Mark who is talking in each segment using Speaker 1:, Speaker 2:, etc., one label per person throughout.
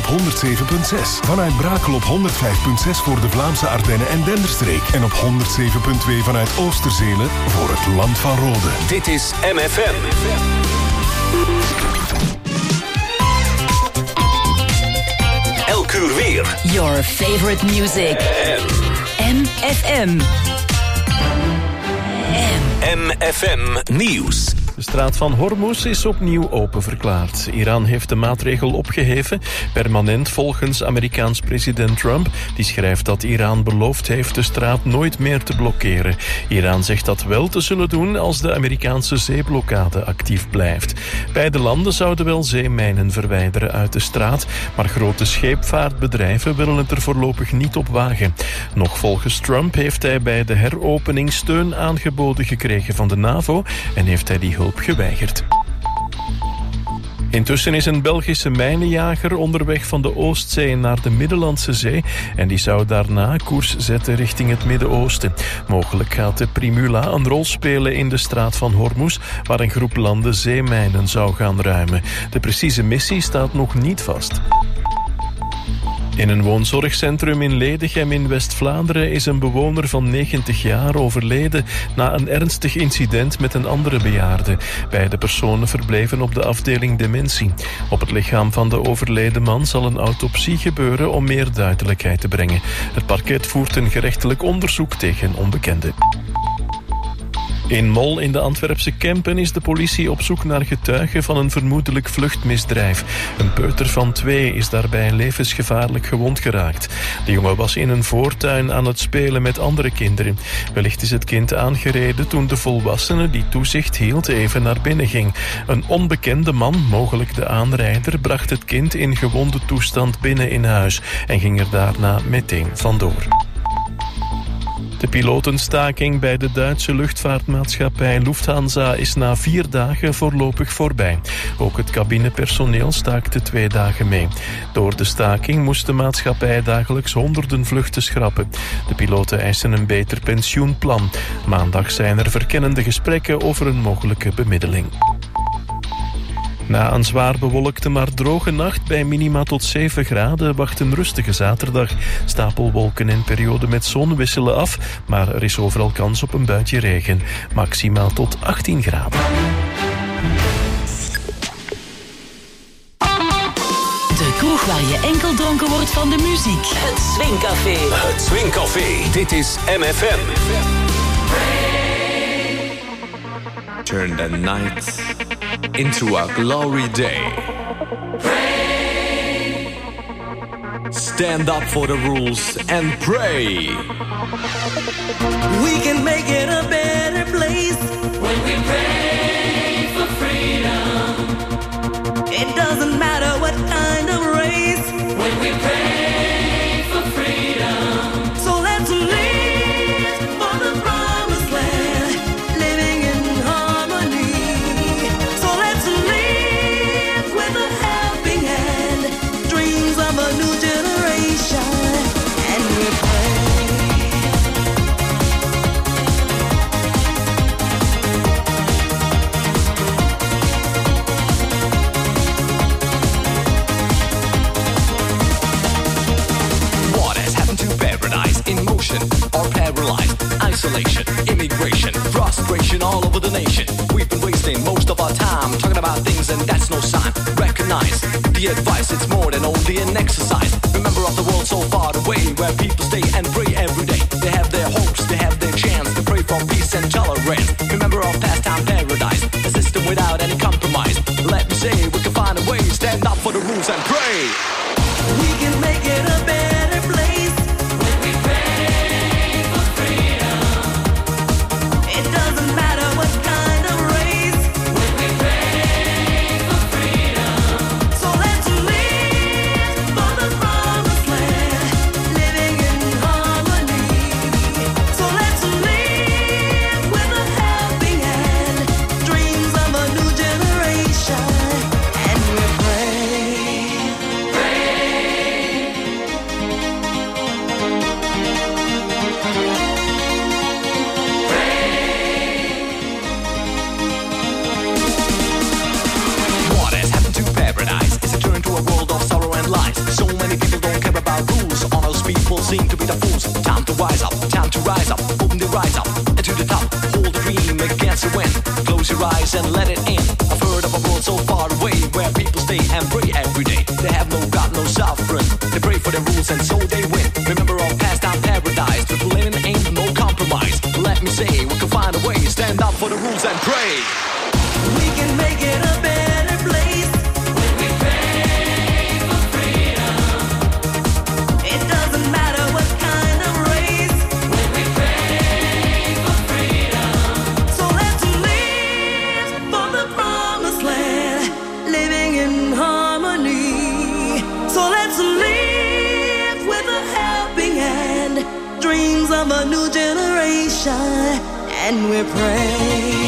Speaker 1: op 107.6. Vanuit Brakel op 105.6 voor de Vlaamse Ardennen en Denderstreek. En op 107.2 vanuit Oosterzele voor het Land van Rode.
Speaker 2: Dit is MFM. Elk uur weer.
Speaker 3: Your favorite music. MFM.
Speaker 2: MFM Nieuws.
Speaker 4: De straat van Hormuz is opnieuw open verklaard. Iran heeft de maatregel opgeheven, permanent volgens Amerikaans president Trump. Die schrijft dat Iran beloofd heeft de straat nooit meer te blokkeren. Iran zegt dat wel te zullen doen als de Amerikaanse zeeblokkade actief blijft. Beide landen zouden wel zeemijnen verwijderen uit de straat, maar grote scheepvaartbedrijven willen het er voorlopig niet op wagen. Nog volgens Trump heeft hij bij de heropening steun aangeboden gekregen van de NAVO en heeft hij die hulp geweigerd. Intussen is een Belgische mijnenjager onderweg van de Oostzee naar de Middellandse Zee en die zou daarna koers zetten richting het Midden-Oosten. Mogelijk gaat de Primula een rol spelen in de straat van Hormuz, waar een groep landen zeemijnen zou gaan ruimen. De precieze missie staat nog niet vast. In een woonzorgcentrum in Ledegem in West-Vlaanderen is een bewoner van 90 jaar overleden na een ernstig incident met een andere bejaarde. Beide personen verbleven op de afdeling dementie. Op het lichaam van de overleden man zal een autopsie gebeuren om meer duidelijkheid te brengen. Het parket voert een gerechtelijk onderzoek tegen onbekenden. In Mol in de Antwerpse Kempen is de politie op zoek naar getuigen van een vermoedelijk vluchtmisdrijf. Een peuter van 2 is daarbij levensgevaarlijk gewond geraakt. De jongen was in een voortuin aan het spelen met andere kinderen. Wellicht is het kind aangereden toen de volwassene die toezicht hield even naar binnen ging. Een onbekende man, mogelijk de aanrijder, bracht het kind in gewonde toestand binnen in huis en ging er daarna meteen vandoor. De pilotenstaking bij de Duitse luchtvaartmaatschappij Lufthansa is na 4 dagen voorlopig voorbij. Ook het cabinepersoneel staakte 2 dagen mee. Door de staking moest de maatschappij dagelijks honderden vluchten schrappen. De piloten eisen een beter pensioenplan. Maandag zijn er verkennende gesprekken over een mogelijke bemiddeling. Na een zwaar bewolkte maar droge nacht bij minima tot 7 graden wacht een rustige zaterdag. Stapelwolken en perioden met zon wisselen af, maar er is overal kans op een buitje regen. Maximaal tot 18 graden.
Speaker 3: De kroeg waar je enkel dronken wordt van de muziek. Het Swingcafé.
Speaker 2: Het Swingcafé. Dit is MFM.
Speaker 5: Turn the night into a glory day. Pray. Stand up for the rules and pray.
Speaker 6: We can make it a better place
Speaker 7: when we pray for freedom.
Speaker 6: It doesn't matter what kind of race
Speaker 7: when we pray for freedom.
Speaker 6: So let's live for the promised land, living in harmony. So let's live with a helping hand, dreams of a new generation, and we pray.
Speaker 5: Or paralyzed, isolation, immigration, frustration all over the nation. We've been wasting most of our time talking about things and that's no sign. Recognize the advice, it's more than only an exercise. Remember of the world so far away where people stay and pray every day. They have their hopes, they have their chance to pray for peace and tolerance. Remember our pastime paradise, a system without any compromise. Let me say we can find a way, stand up for the rules and pray.
Speaker 6: We can make it a better place.
Speaker 5: advise up, time to rise up, open the rise up, and to the top, hold the dream against the wind, close your eyes and let it in. I've heard of a world so far away, where people stay and pray every day. They have no God, no sovereign, they pray for their rules and so they win. Remember all past time paradise, but living ain't no compromise. Let me say, we can find a way, stand up for the rules and pray.
Speaker 6: We can make it a better place
Speaker 7: when we pray for freedom.
Speaker 6: It doesn't matter what kind of race
Speaker 7: When we pray for freedom.
Speaker 6: So let's live for the promised land, living in harmony. So let's live with a helping hand, dreams of a new generation, and we pray.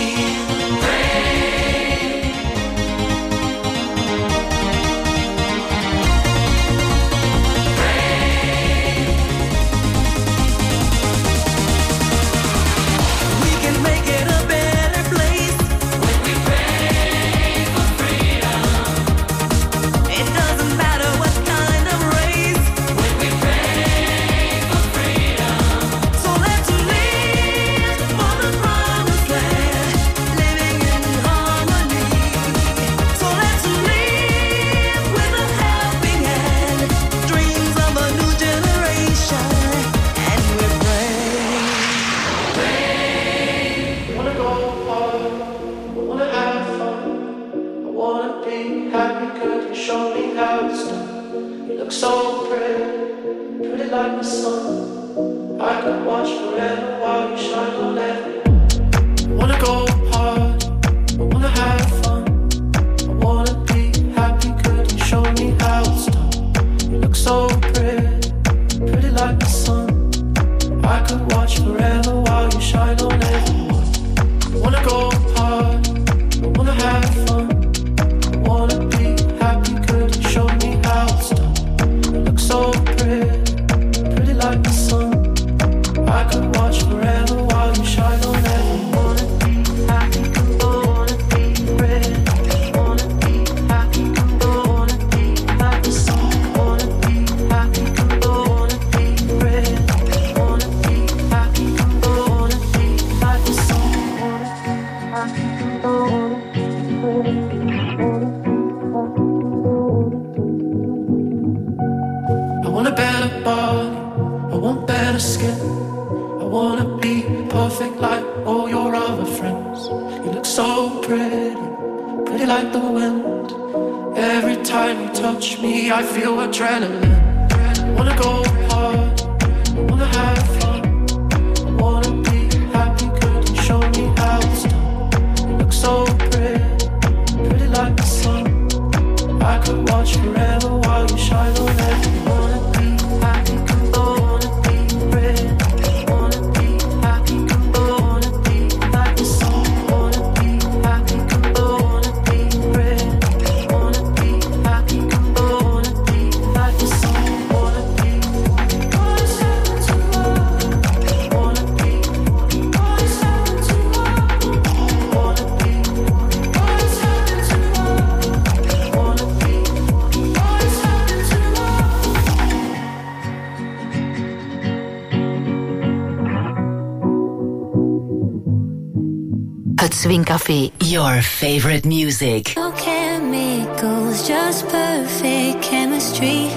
Speaker 3: Swing Café, your favorite music.
Speaker 8: No chemicals, just perfect chemistry.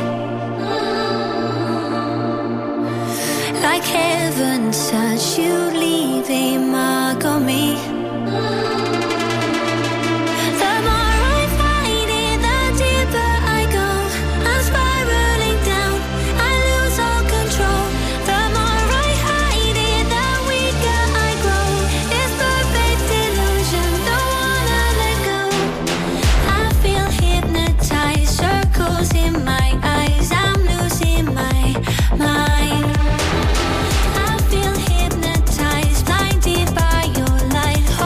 Speaker 8: Like heaven touch, you leave a mark on me. The more I fight it, the deeper I go. I'm spiraling down, I lose all control. The more I hide it, the weaker I grow. It's perfect illusion, don't wanna let go. I feel hypnotized, circles in my eyes. I'm losing my mind. I feel hypnotized, blinded by your light.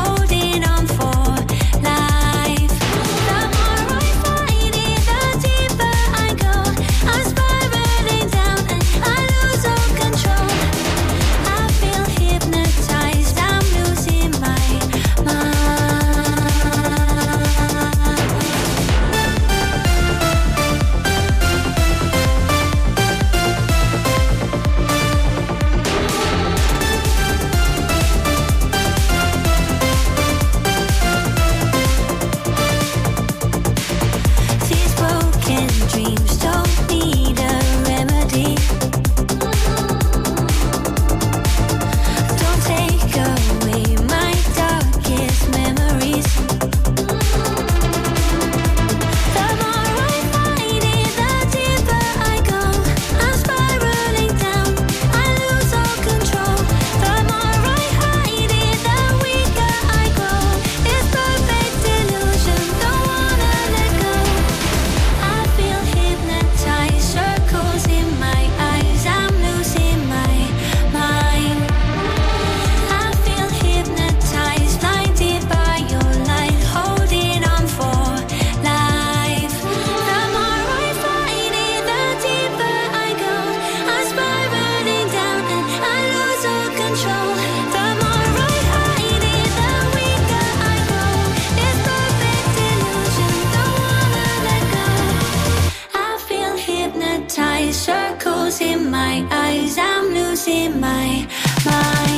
Speaker 8: closing my eyes, I'm losing my mind.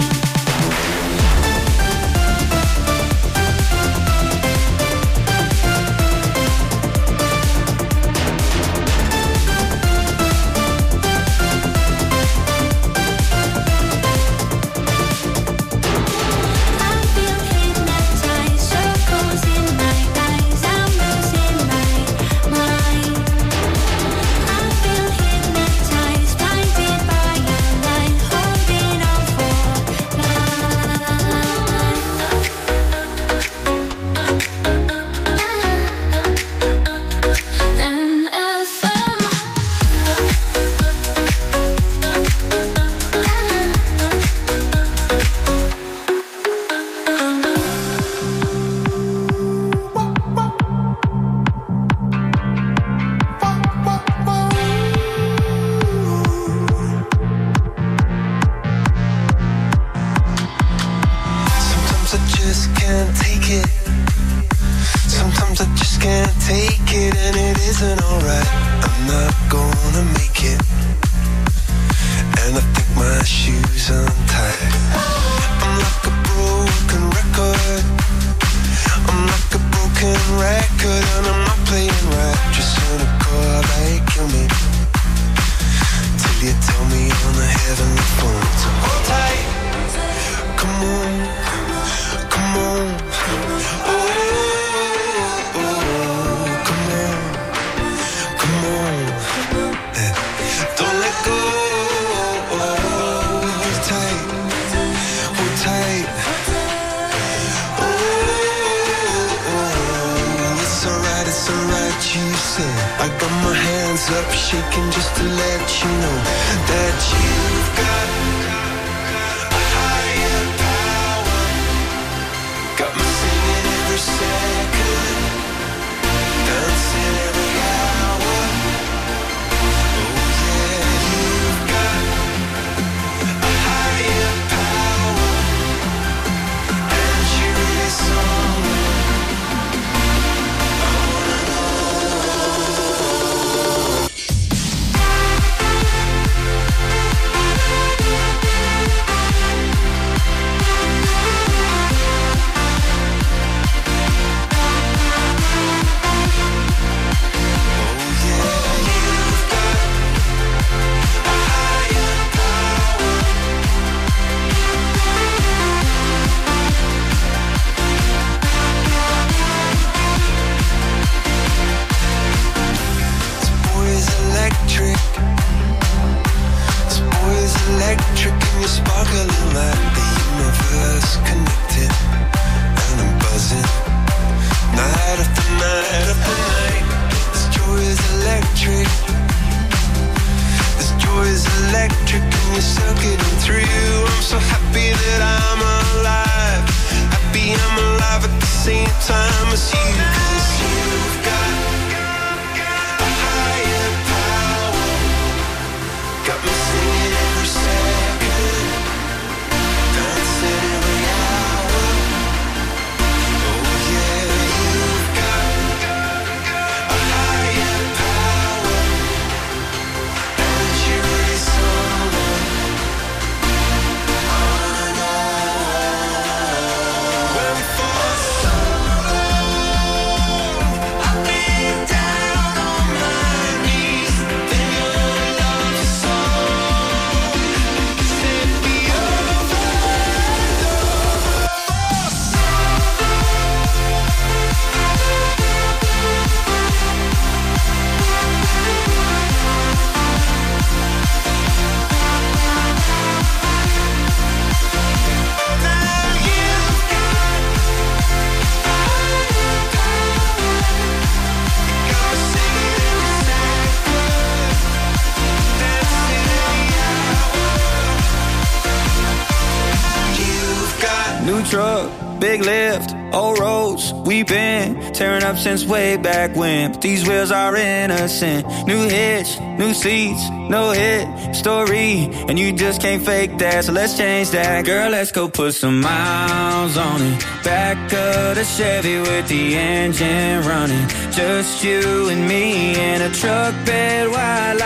Speaker 9: truck, big lift, old roads. We've been tearing up since way back when, but these wheels are innocent. New hitch, new seats, no hit story, and you just can't fake that, so let's change that. Girl, let's go put some miles on it. Back of the Chevy with the engine running. Just you and me in a truck bed wide like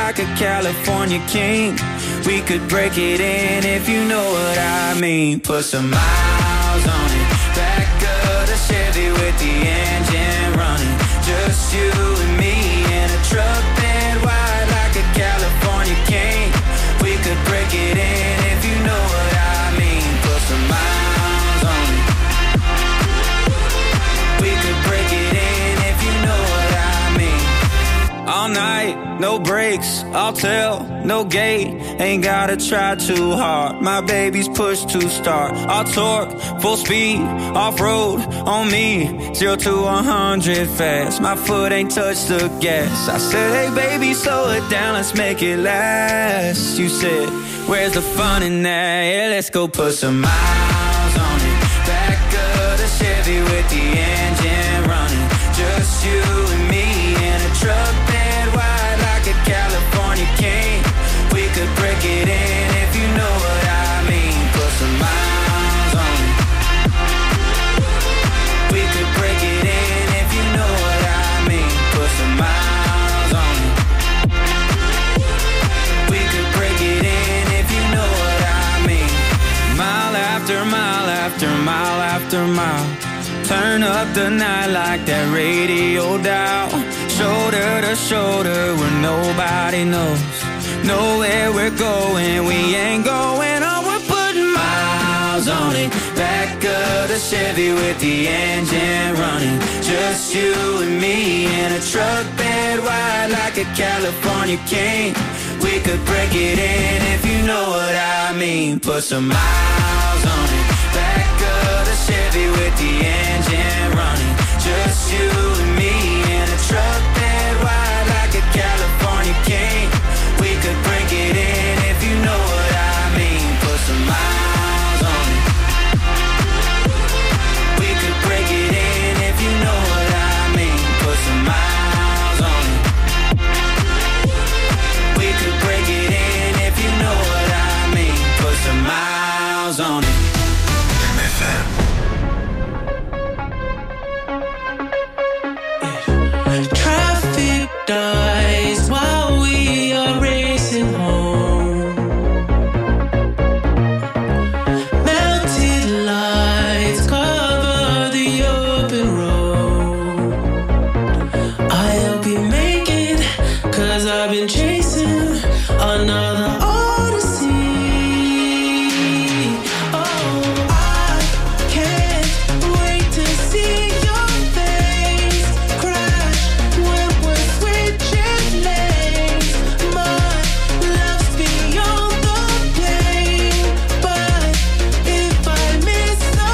Speaker 9: like a California king. We could break it in if you know what I mean. Put some miles on it. Back of the Chevy with the engine running. Just you and me in a truck bed wide like a California king. We could break it in if you know what I mean. Put some miles on it. We could break it in if you know what I mean. All night, no brakes, I'll tell, no gate. Ain't gotta try too hard. My baby's push to start. I'll torque, full speed, off-road on me. 0 to 100 fast. My foot ain't touched the gas. I said, hey baby, slow it down, let's make it last. You said, where's the fun in that? Yeah, let's go put some miles on it. Back of the Chevy with the engine running. Just you and me in a truck bed wide like a California king. We could break it in if you know what I mean. Put some miles on it. We could break it in if you know what I mean. Put some miles on it. We could break it in if you know what I mean. Mile after mile after mile after mile. Turn up the night like that radio dial. Shoulder to shoulder where nobody knows. Know where we're going, we ain't going on. We're putting miles on it. Back of the Chevy with the engine running. Just you and me in a truck bed wide like a California king. We could break it in if you know what I mean. Put some miles on it. Back of the Chevy with the engine running. Just you and me in a truck bed wide like a California king. We could break it in if you know what I mean. Put some miles on it. We could break it in if you know what I mean. Put some miles on it. We could break it in if you know what I mean. Put some miles on it.
Speaker 10: Traffic dies while we are racing home. Melted lights cover the open road. I hope you make it, 'cause I've been chasing another odyssey. Oh, I can't wait to see your face crash when we're switching lanes. My love's beyond the pain, but if I miss the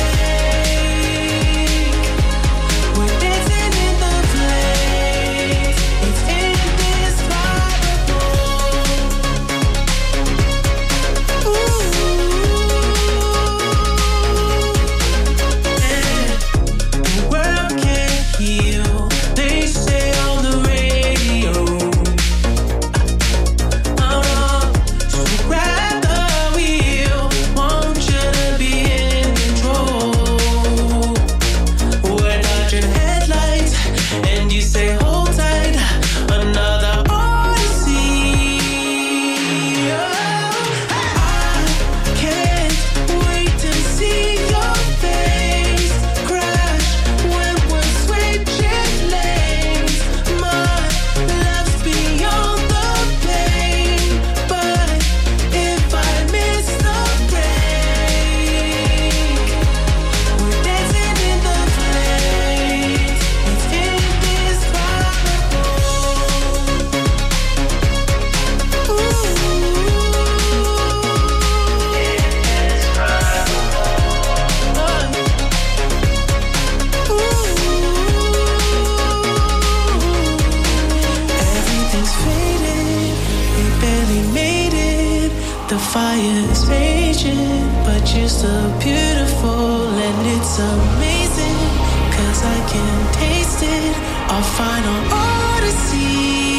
Speaker 10: break, we're dancing in the flames. It's indescribable. Ooh. The world can't heal, they say on the radio. So grab the wheel, want you to be in control. We're dodging headlights, and you say hold tight, another odyssey. Oh, I can't wait to see your face crash when we're switching lanes. My love's beyond the pain, but if I miss the break, we're dancing in the flames. It's indescribable. Everything's faded, we barely made it. The fire is raging, but you're so beautiful and it's amazing, 'cause I can taste it, our final odyssey.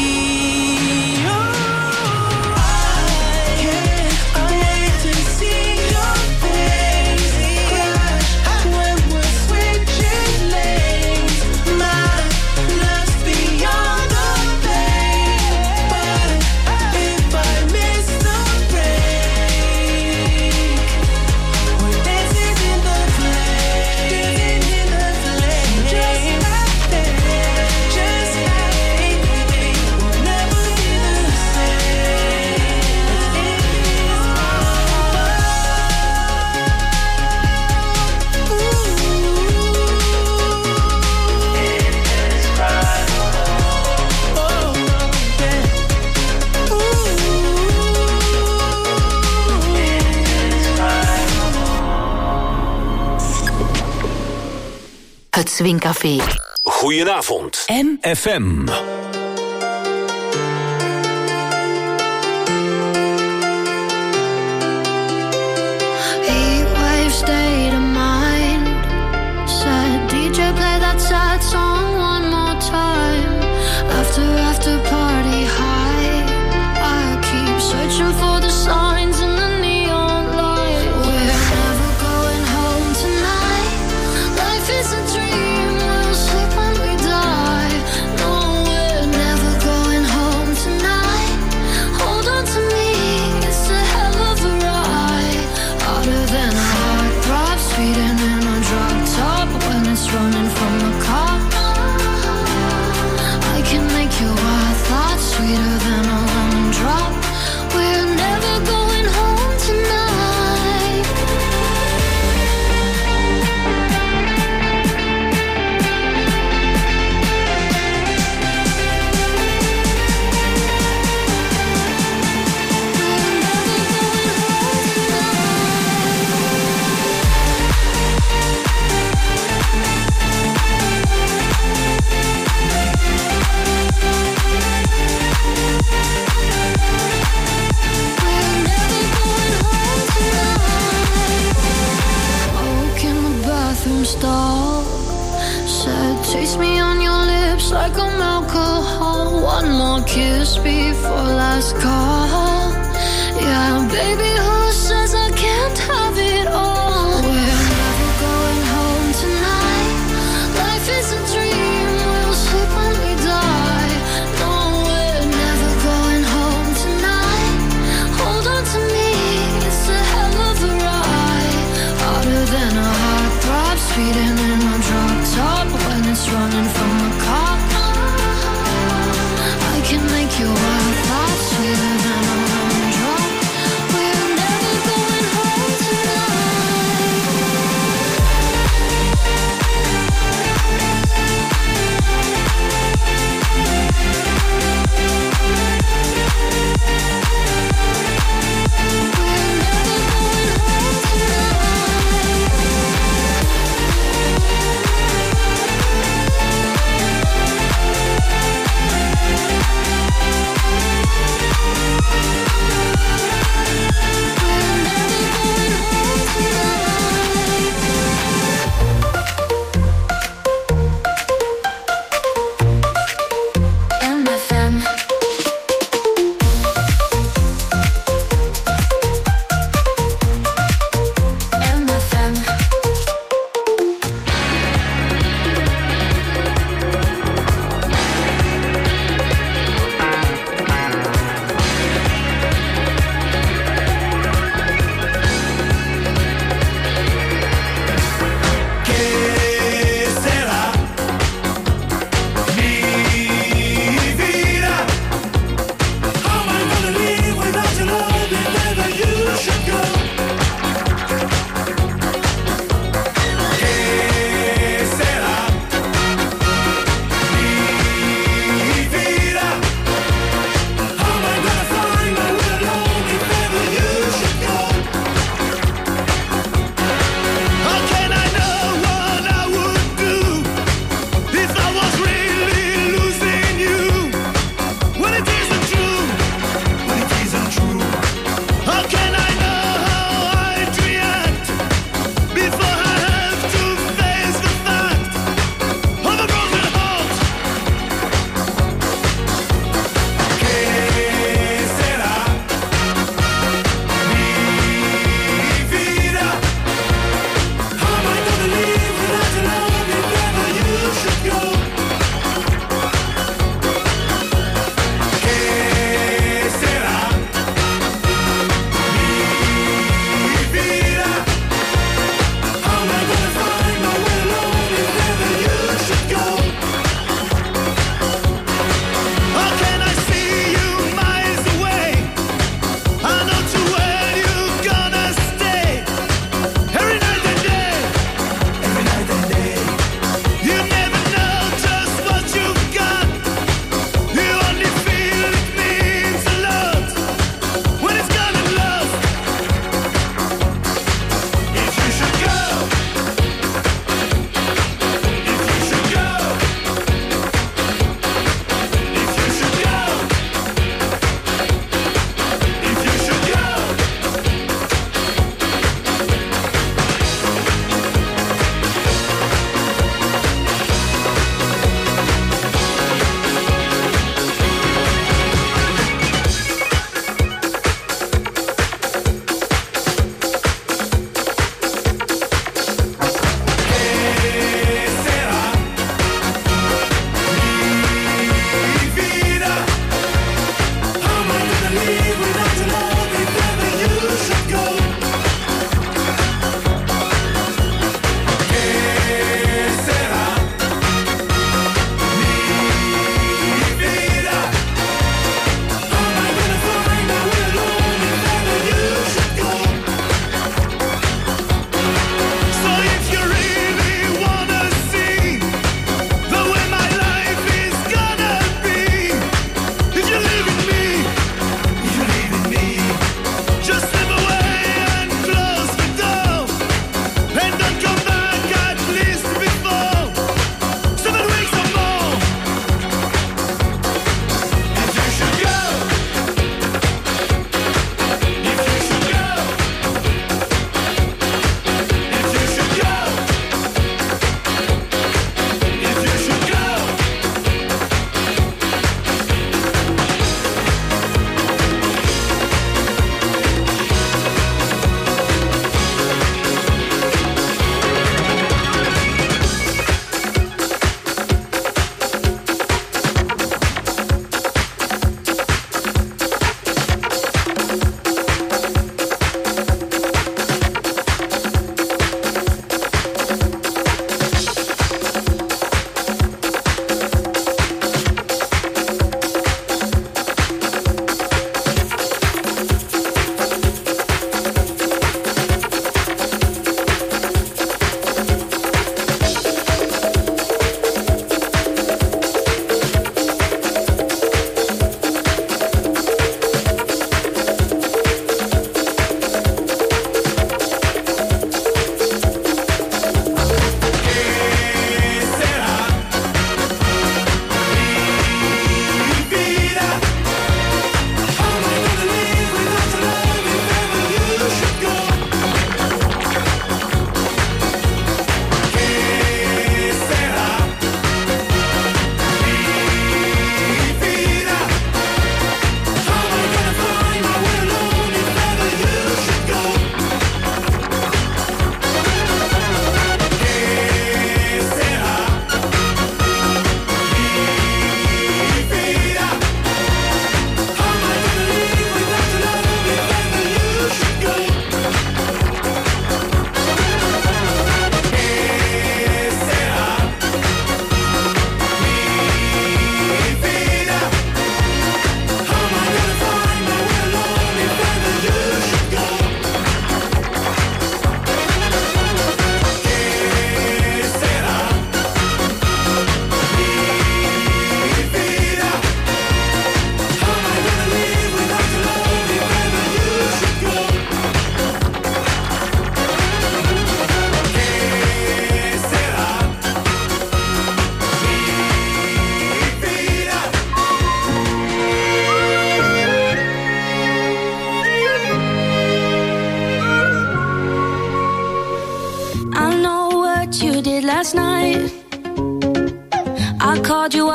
Speaker 10: Oh, I can't wait to see your face crash when we're switching lanes. My love's beyond the pain, but
Speaker 3: Swingcafé.
Speaker 2: Goedenavond. FM.
Speaker 8: Heatwave state of mind. Said DJ play that sad song one more time. After party high. I keep searching for the signs in the neon light. We're never going home tonight. Life is a dream. We'll sleep when we die. No, we're never going home tonight. Hold on to me. It's a hell of a ride. Harder than a heartthrob, speeding in a drop top when it's running from the cop. I can make your wild thoughts sweeter than a lemon drop. We're never going home tonight. Stall. Said, taste me on your lips like I'm alcohol. One more kiss before last call. Yeah, baby, who says I can't have it all? We're never going home tonight. Life is a dream. We'll sleep when we die. No, we're never going home tonight. Hold on to me. It's a hell of a ride. Harder than a heartthrob, speeding in a drop top when it's running from the cop. I can make your wild thoughts sweeter than a lemon drop. We're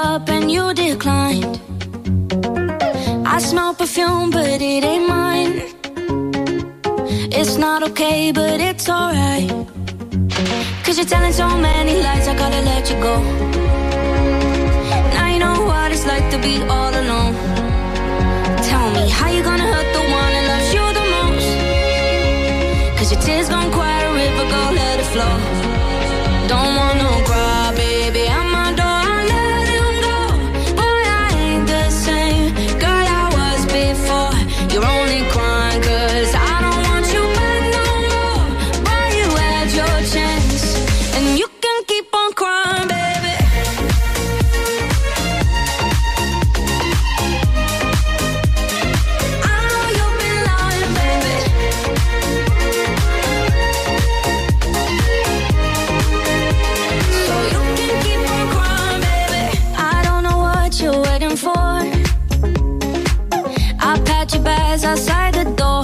Speaker 8: up and you declined. I smell perfume, but it ain't mine. It's not okay, but it's alright. Cause you're telling so many lies, I gotta let you go. Now you know what it's like to be all alone. Tell me, how you gonna hurt the one that loves you the most? Cause your tears gon' quiet a river, go let it flow. Don't want no cry, baby, I'm my door, I let him go. Boy, I ain't the same girl I was before. You're only crying cause I don't want you back no more. Boy, you had your chance, and you can keep on crying, baby. I know you've been lying, baby. So you can keep on crying, baby. I don't know what you're waiting for. I packed your bags outside the door.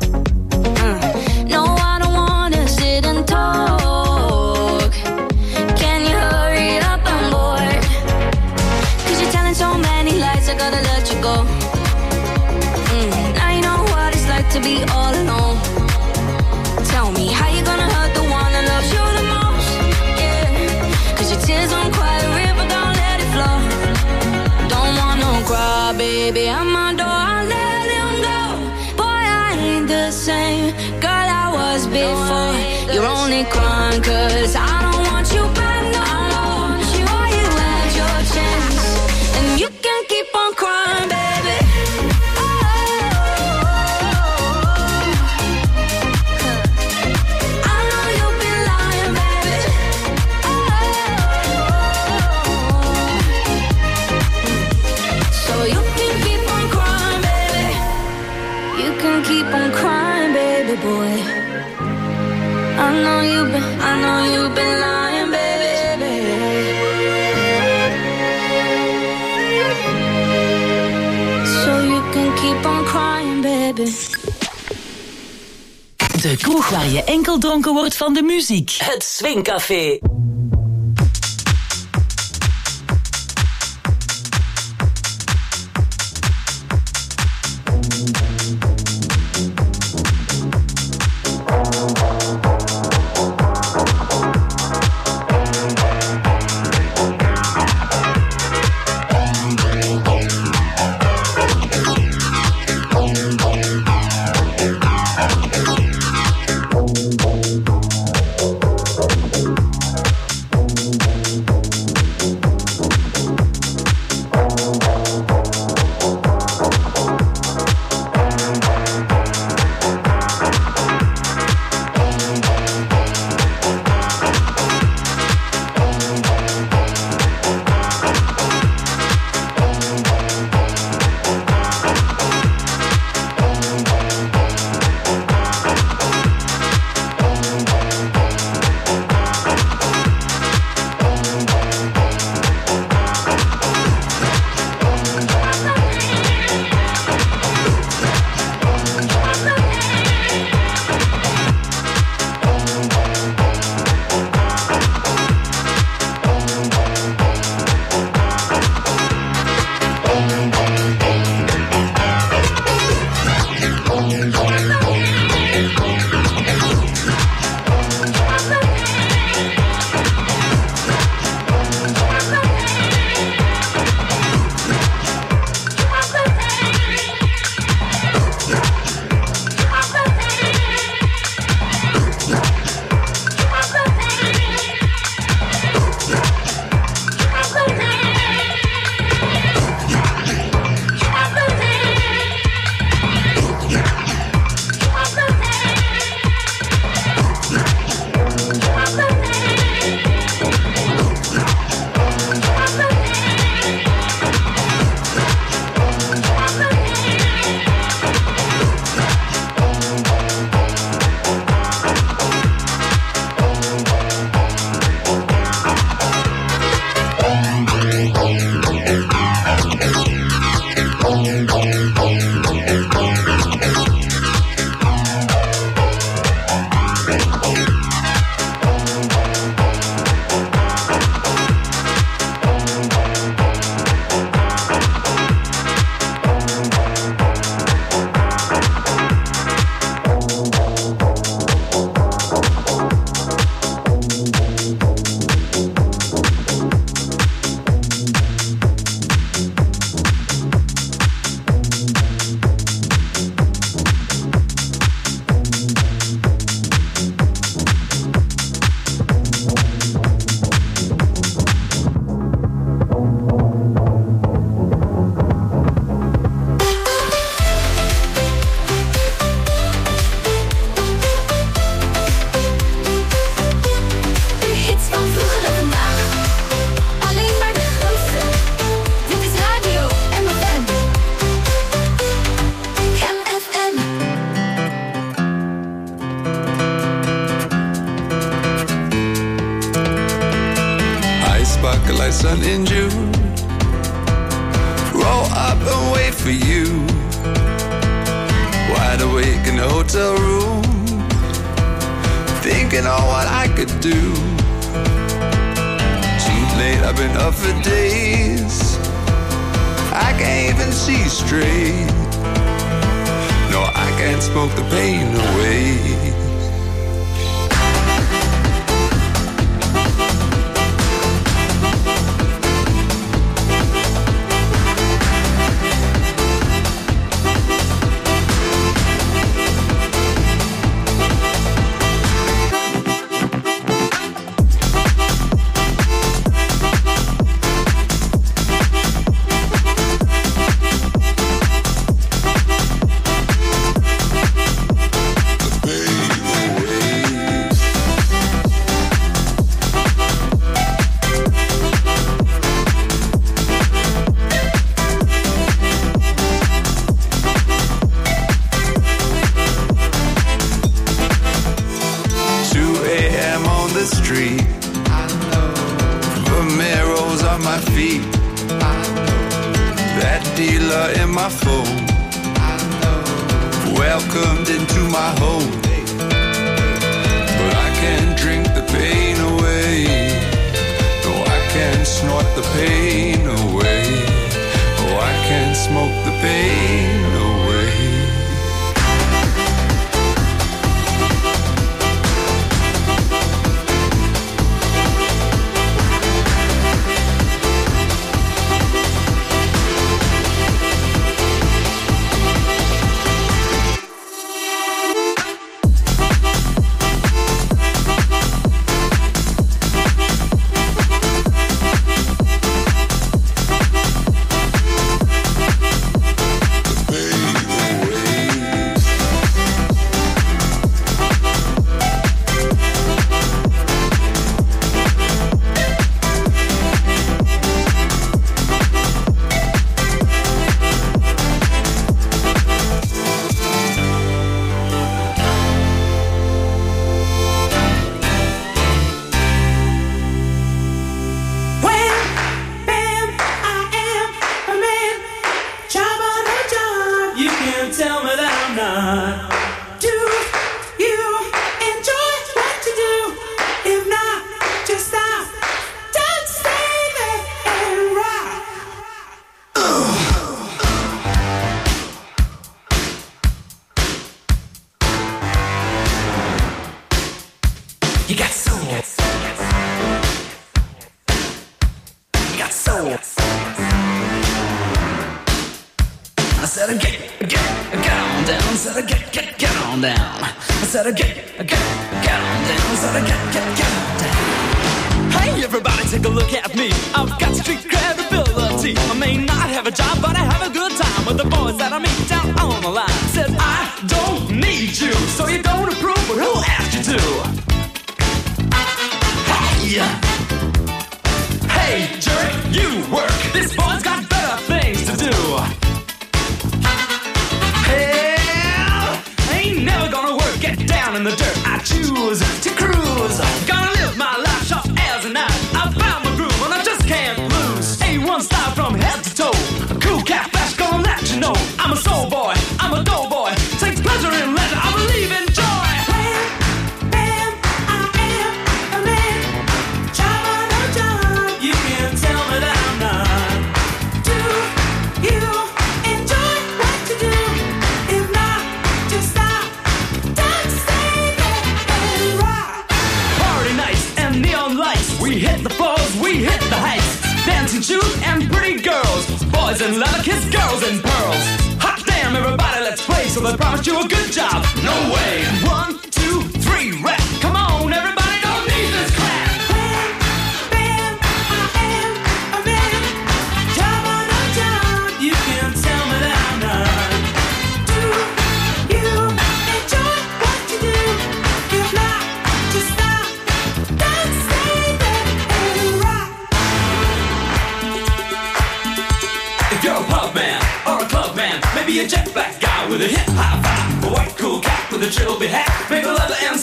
Speaker 8: No, I don't wanna sit and talk. Can you hurry up? I'm bored. Cause you're telling so many lies, I gotta let you go. Now you know what it's like to be all alone. Tell me, how you gonna hurt the one that loves you the most? Yeah, cause your tears don't quiet a river, don't let it flow. Don't want no cry, baby, I'm my door, I let him go. Boy, I ain't the same girl I was before. You're only crying cause I don't want you back no more. Boy, you had your chance, and you can keep on crying, baby. I know you've been lying, baby. So you can keep on crying, baby. You can keep on crying, baby boy. I know you've been lying, baby. So you can keep on crying, baby.
Speaker 3: De kroeg waar je enkel dronken wordt van de muziek.
Speaker 2: Het Swingcafé.
Speaker 11: sun in June. Roll up and wait for you. Wide awake in the hotel room, thinking on what I could do. Too late, I've been up for days. I can't even see straight. No, I can't smoke the pain away. Welcomed into my home, but I can't drink the pain away. No, I can't snort the pain away. Oh, I can't smoke the pain away.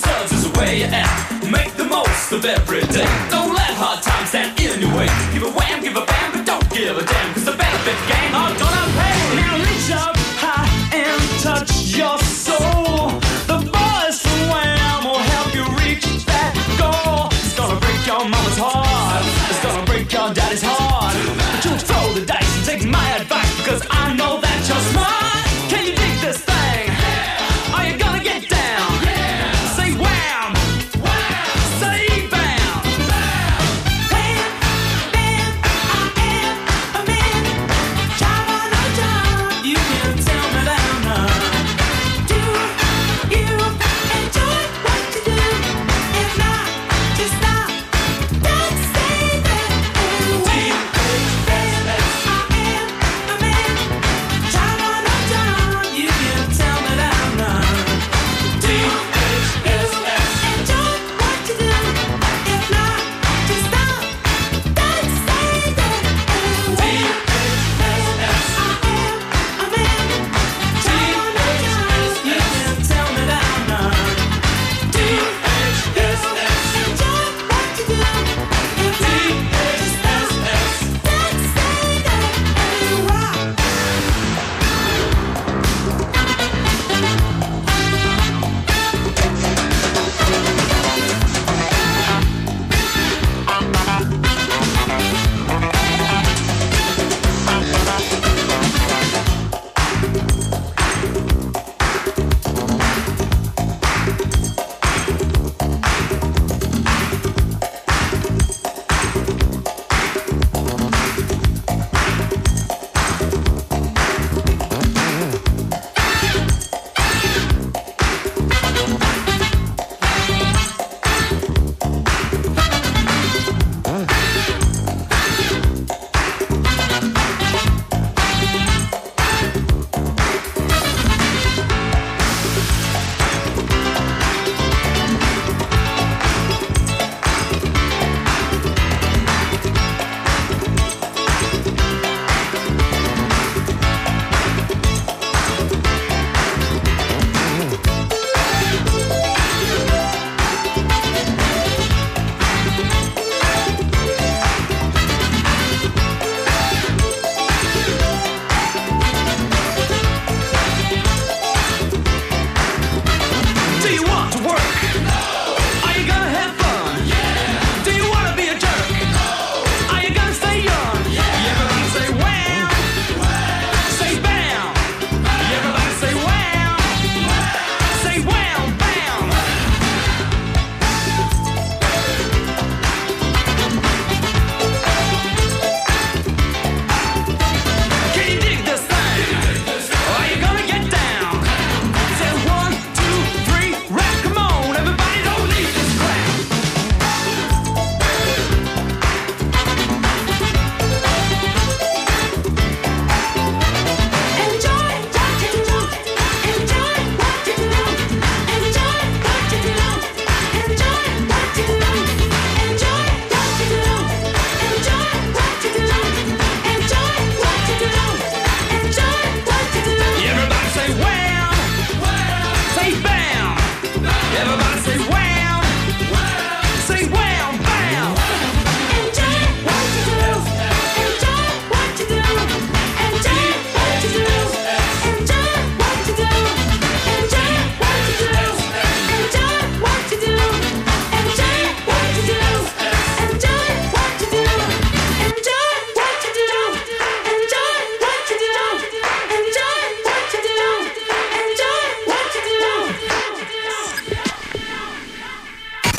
Speaker 5: Every day. Don't let hard times stand in your way. Keep it way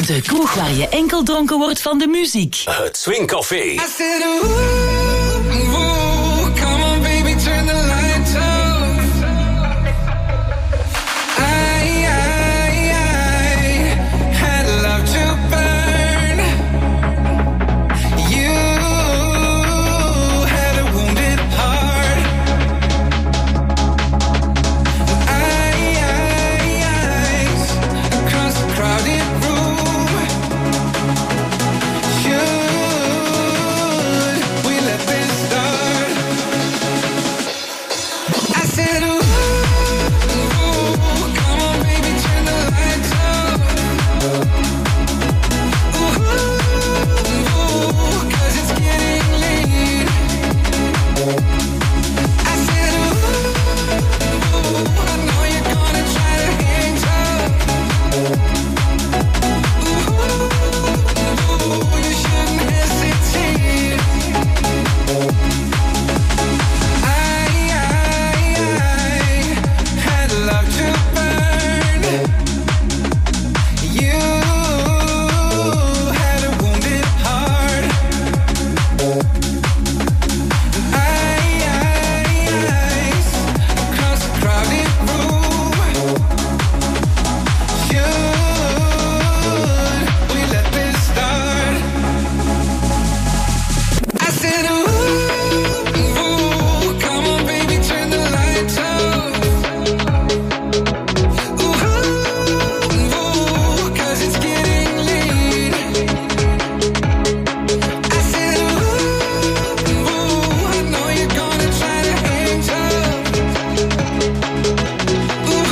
Speaker 3: De kroeg waar je enkel dronken wordt van de muziek.
Speaker 2: Het Swing Café.
Speaker 11: I said, ooh, come on baby, turn the lights off. I had love to burn. You had a wounded heart. Eyes across the crowded room. Should we let this start? I said, ooh, come on baby, turn the lights off. Ooh, 'cause it's getting late. I said, ooh, I know you're gonna try to hang tough. Ooh, you shouldn't hesitate. I had love to burn. You had a wounded heart. Eyes across the crowded room. Should we let this start? I said, ooh, come on baby, turn the lights off. Ooh, 'cause it's getting late. I said, ooh, I know you're gonna try to hang tough. Ooh,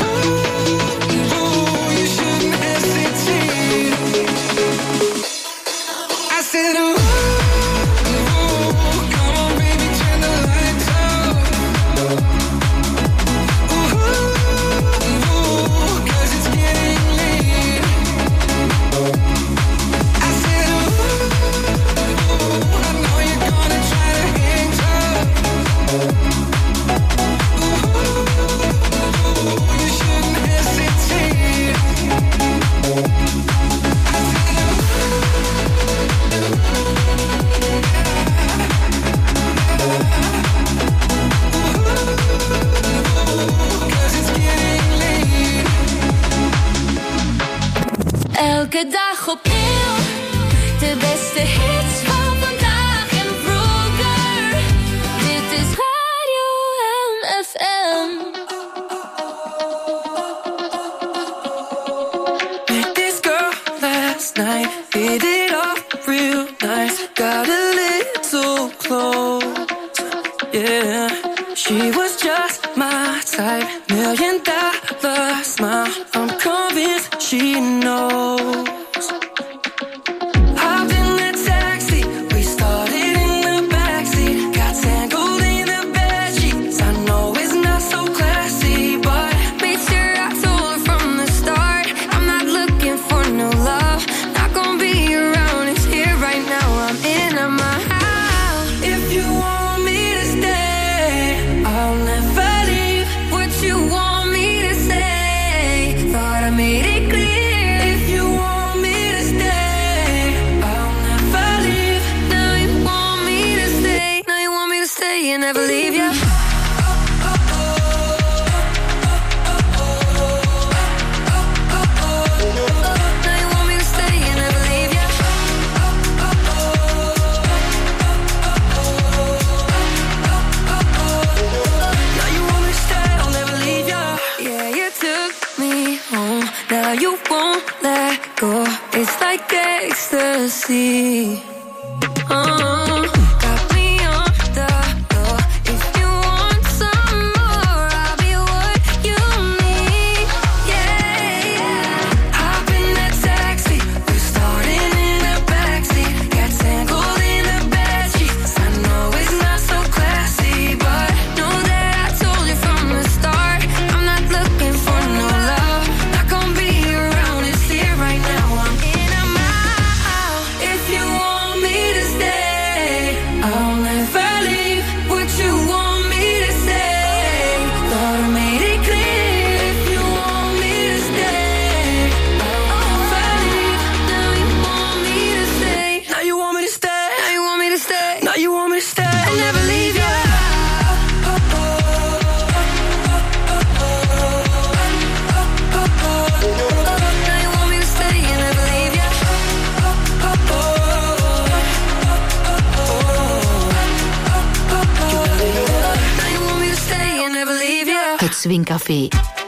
Speaker 11: you shouldn't hesitate. I said, ooh, come on baby, turn the lights off. Ooh, 'cause it's getting late. I said, ooh, I know you're gonna try to hang tough. Ooh, you shouldn't hesitate. I said, Cause it's getting late.
Speaker 8: Elke dag opnieuw, de beste hits van vandaag en vroeger. Dit is Radio MFM.
Speaker 10: Met this girl last night, hit it off real nice. Got a little close, yeah. She was just my type, $1 million smile. I'm convinced she knows. Hopped in the taxi, we started in the backseat. Got tangled in the bedsheets. I know it's not so classy, but
Speaker 8: Made sure I told her from the start, I'm not looking for no love. Not gonna be around, it's here right now. I'm in my house.
Speaker 10: if you want me to stay, I'll never leave.
Speaker 8: What you want me to say? Thought I made it clear.
Speaker 10: If you want me to stay, I'll never leave.
Speaker 8: Now you want me to stay. Now you want me to stay and never leave you. Now you want me to stay and never leave you.
Speaker 10: Now you want me to stay, I'll never leave ya.
Speaker 8: Yeah, you took me home. Now you won't let go. It's like ecstasy. Got me on the floor. If you want some more, I'll be what you need. Yeah, yeah.
Speaker 10: Hop in that taxi, we started in the backseat. Got tangled in the bedsheets. I know it's not so classy, but
Speaker 8: Know that I told you from the start, I'm not looking for no love. Not gonna be around, it's here right now. I'm in a mile.
Speaker 10: if you want me to stay,
Speaker 3: Swingcafé.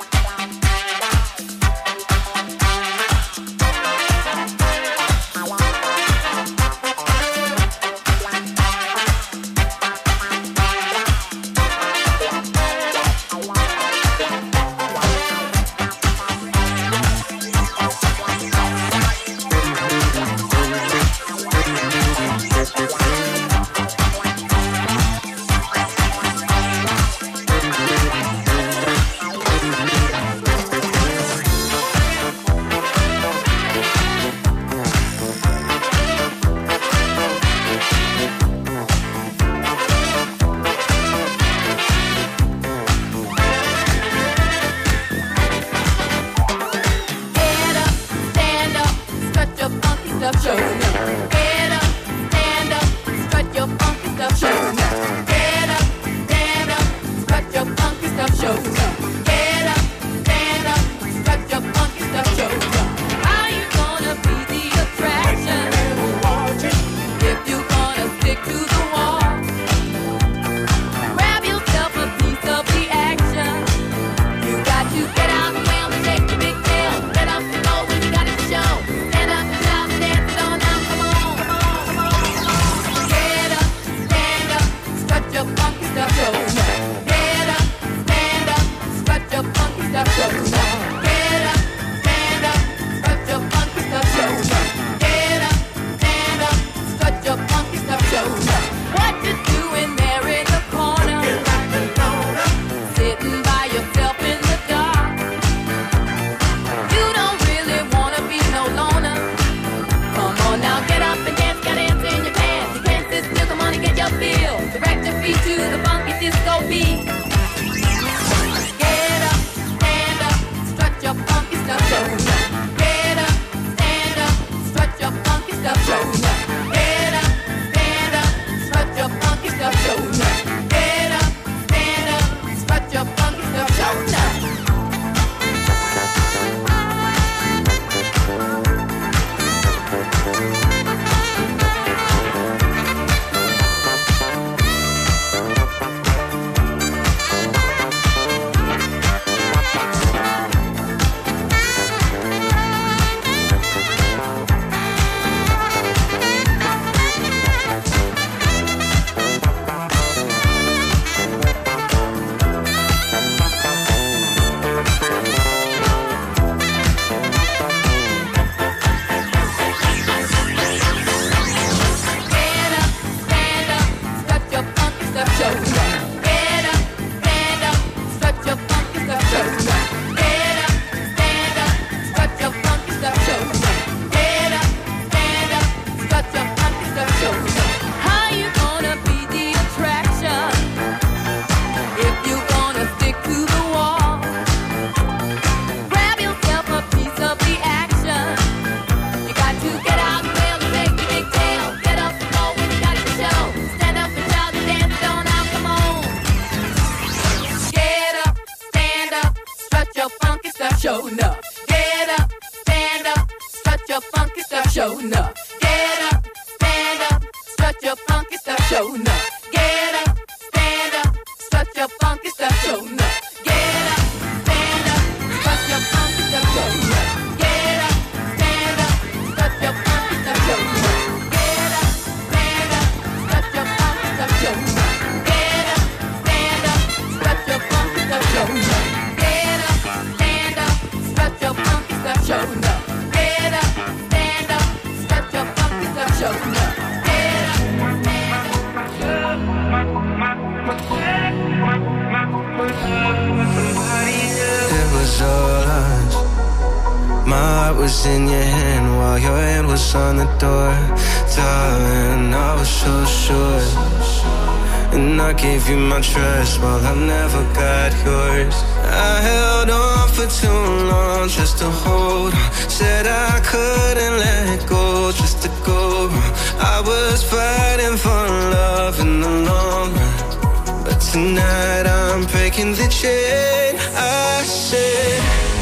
Speaker 12: Gave you my trust while I never got yours. I held on for too long just to hold on. Said I couldn't let go just to go. I was fighting for love in the long run, but tonight I'm breaking the chain. I said,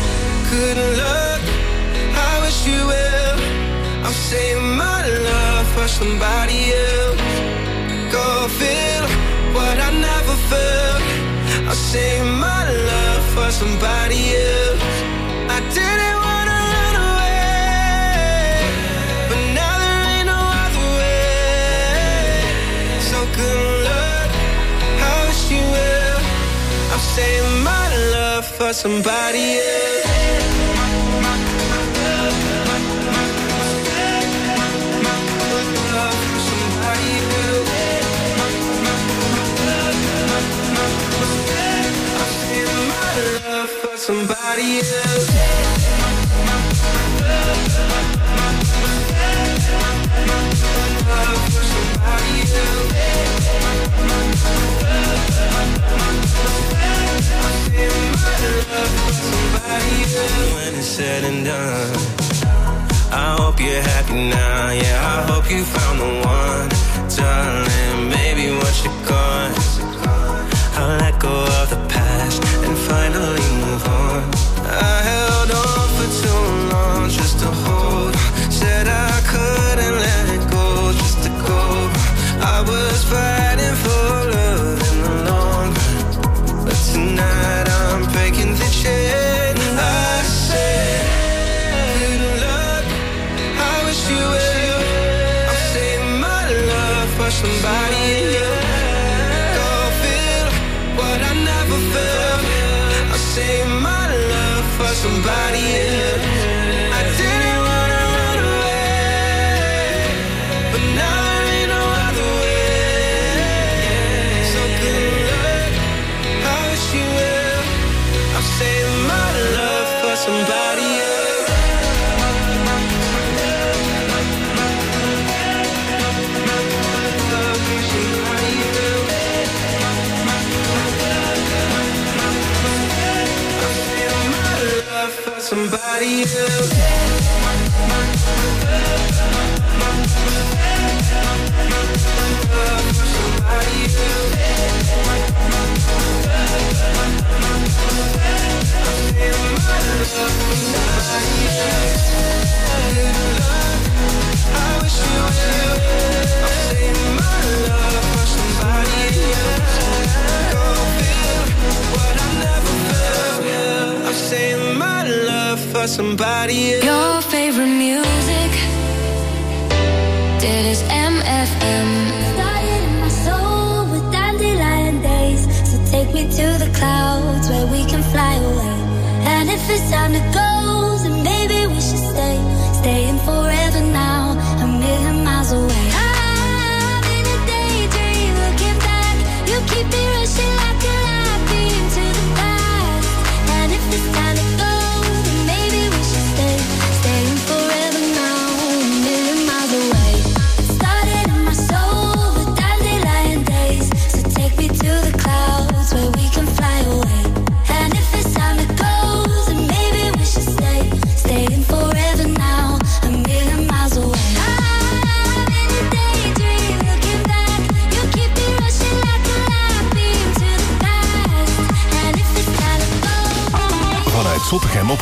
Speaker 12: good luck, I wish you well. I'm saving my love for somebody else. Go feel what I never felt. I'll save my love somebody else. I didn't wanna run away, but now there ain't no other way. So good luck, I wish you well. I'm saving my love for somebody else. Somebody else. When it's said and done, I hope you're happy now. Yeah, I hope you found the one, darling. Maybe once you're gone, I'll let go of the past and finally move on. I held on for too long just to hold on. Said I couldn't let it go, just to go. I was fighting for love in the long run, but tonight I'm breaking the chain. I said, good luck, I wish you well. I'm saving my love for somebody else. Go feel what I never felt. I'll save my love for somebody else. I didn't wanna run away, but now there ain't no other way. So good luck, I wish you well. I'll save my love for somebody else. Somebody else. Somebody else.
Speaker 8: Your favorite music, dit is MFM. Started in my soul with dandelion days. So take me to the clouds where we can fly away. And if it's time to go, then maybe we should stay. Staying forever now, a million miles away. I'm in a daydream, looking back. You keep me rushing like a light beam to the past. And if it's time to go,
Speaker 1: Zottegem op